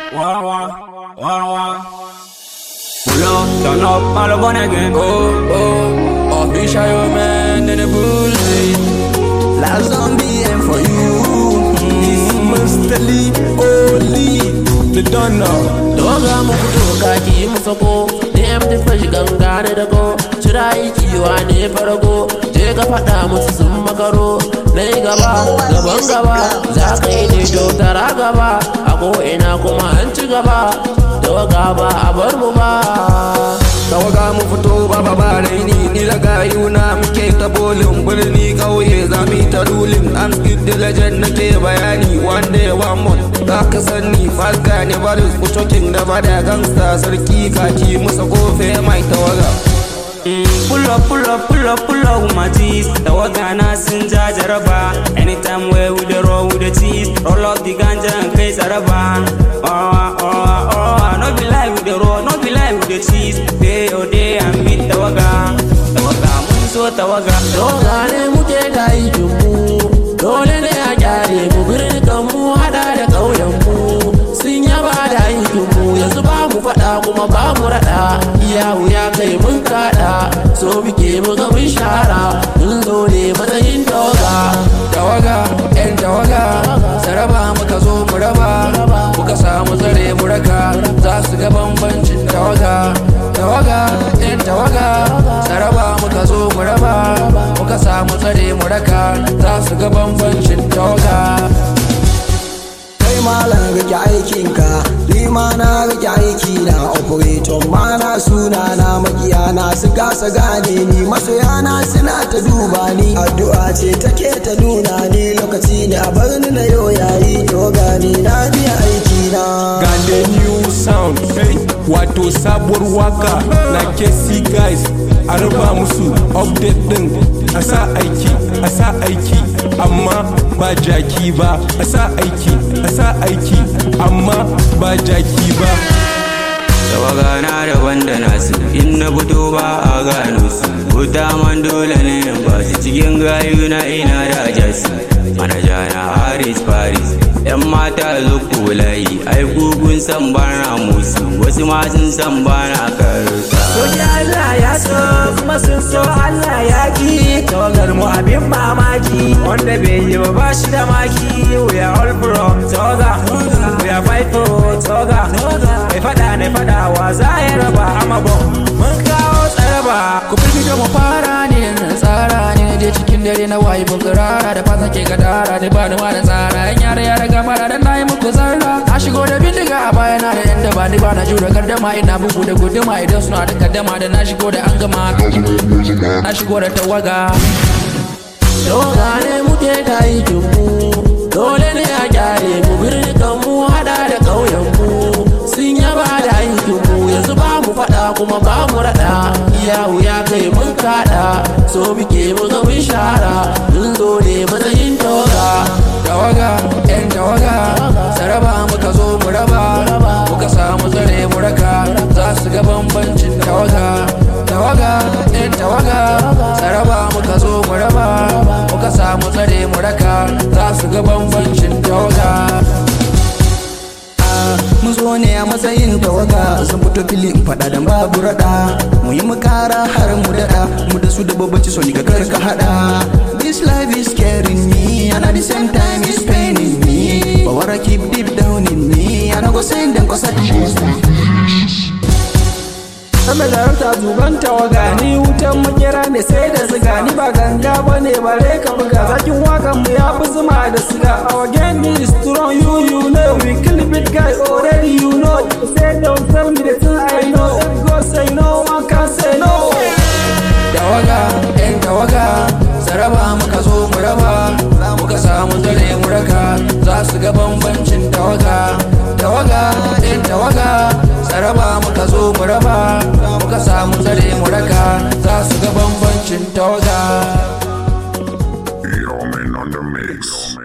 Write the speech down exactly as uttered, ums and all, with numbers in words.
Wah wah, wah wah. Pull up, turn up, all up on again. Oh, oh, I'll be shy, your man in the bullshit. Last zombie and for you. This Mister Lee, only the donor. Doga mu fito kaki mu sako, da ya mutu fashi ganga da dago. Cira aiki wa ne farago, je ka faɗa musu sun makaro. Na yi gaba, gaban gaba, za ka yi ne tara gaba. A ko'ina kuma an ci gaba, tawaga ba a bar mu ba. Tawaga mu fito ba ba ba raini, ni da gayuna muke ta bolin birni ƙauye za mu ta rulin. I'm skid the legend nake bayani, one day one month. Za ka sani falka ne baris kutokin da bada gangsta sarki kaki musa kofe mai tawaga. Pull up, pull up, pull up, pull up with my G's. Tawaga na sun ja jaraba. Anytime where we the roll with the cheese, roll up the ganja and play zaraba. Oh, oh, oh, no be like with the roll, no be like with the cheese. Day or day and beat tawaga. Tawaga mun so tawaga. Doga ne muke da aikin mu, dole ne a gyare mu birnin mu hada da ƙauyen mu. Sun yaba da aikin mu, yanzu ba mu faɗa kuma ba mu raɗa. Iya wuya kai mun kaɗa, so muke mu ga mun shara. Mun zo ne matsayin tawaga. Tawaga, ƴan tawaga, saraba muka zo mu raba. Muka samu tsare mu raka, za su ga bambancin tawaga. Tawaga, ƴan tawaga, saraba muka zo mu raba. Muka samu tsare mu raka, za su ga bambancin tawaga. Kai malam rike aikinka, ni ma na rike aiki na. Operator ma na suna na, makiya na su kasa gane ni. Masoya na suna ta duba ni, addu'a ce take ta nuna ni. Lokaci ne a bar ni na yau yayi, to gani na biya aiki na. Ga the new sound, wato sabuwar waka na K C guys. A raba musu update din, a sa aiki, a sa aiki, amma ba jaki ba. A sa aiki, a sa aiki, amma ba jaki ba. Tawaga na daban da nasu, in na fito ba a gano su. Wuta man dole ne ba su cikin gayu na ina da jasi. Manaja na Haris Paris, yan mata zuku layi, ai kugun san bana musu. Wasu ma sun san bana karusa. Soji Allah ya so, kuma sun so Allah ya ki. Tawagar mu abin mamaki, wanda bai yi ba ba shi da maki. We are all from Toga, we are fight for Toga. Mai fada ne fada wa za ya raba, amma bon mun kawo tsaraba. Ku firgita mu fara ne na tsara ne, na je cikin dare na wayi bukurara. Da fata ke gadara, da ba ni ma da tsara. Yan yara yara gamara da na yi muku zarra. Na shigo da bindiga a baya na da yan da ba ni ba na jura gardama. Ina bugu da guduma idan suna da kaddama. Da na shigo da an gama, na shigo da tawaga. Doga ne muke da aikin mu, dole ne a gyare mu birnin mu hada da ƙauyen mu. Sun yaba da aikin mu, yanzu ba mu faɗa kuma ba mu raɗa. Iya wuya kai mun kaɗa, so muke mu ga mun shara. Mun zo ne matsayin tawaga. Tawaga, ƴan tawaga, saraba muka zo mu raba. Muka samu tsare mu raka, za su ga bambancin tawaga. Tawaga, ƴan tawaga, saraba muka zo mu raba. Muka samu tsare mu raka, za su ga bambancin tawaga. Mun zo ne a matsayin tawaga, sun fito fili in faɗa da babu raɗa. Mu yi makara har mu daɗa, mu da su da babbaci so ni ga kar ka haɗa. This life is scaring me, and at the same time it's paining me. But what I keep deep down in me, and I go send them cause I Sama zarauta zuban tawaga, ni wutan makera ne sai da siga. Ni ba ganga ba ne bare ka buga, zakin wakan mu ya fi zuma da siga. Our gang is strong, you you know, we kill big guy already you know. Say don't tell me the thing I know, if go say no one can say no. Tawaga, ƴan tawaga, saraba muka zo mu raba. Muka samu tsare mu raka, za su ga bambancin tawaga. Tawaga, ƴan tawaga, saraba muka zo mu raba. Muka samu tsare mu raka, za su ga bambamcin tawaga. Yo, man on the mix.